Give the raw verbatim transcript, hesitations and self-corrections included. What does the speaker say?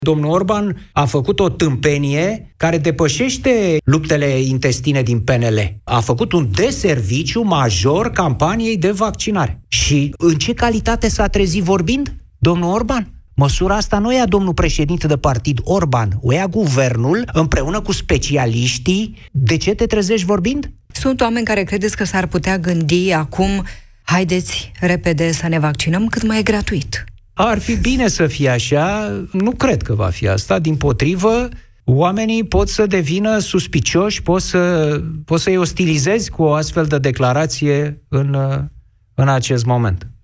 Domnul Orban a făcut o tâmpenie care depășește luptele intestine din P N L. A făcut un deserviciu major campaniei de vaccinare. Și în ce calitate s-a trezit vorbind, domnul Orban? Măsura asta nu ia domnul președinte de partid Orban, o ia guvernul împreună cu specialiștii. De ce te trezești vorbind? Sunt oameni care credeți că s-ar putea gândi acum, haideți repede să ne vaccinăm cât mai gratuit. Ar fi bine să fie așa, nu cred că va fi asta, dimpotrivă, oamenii pot să devină suspicioși, pot, să, pot să-i ostilizezi cu o astfel de declarație în, în acest moment.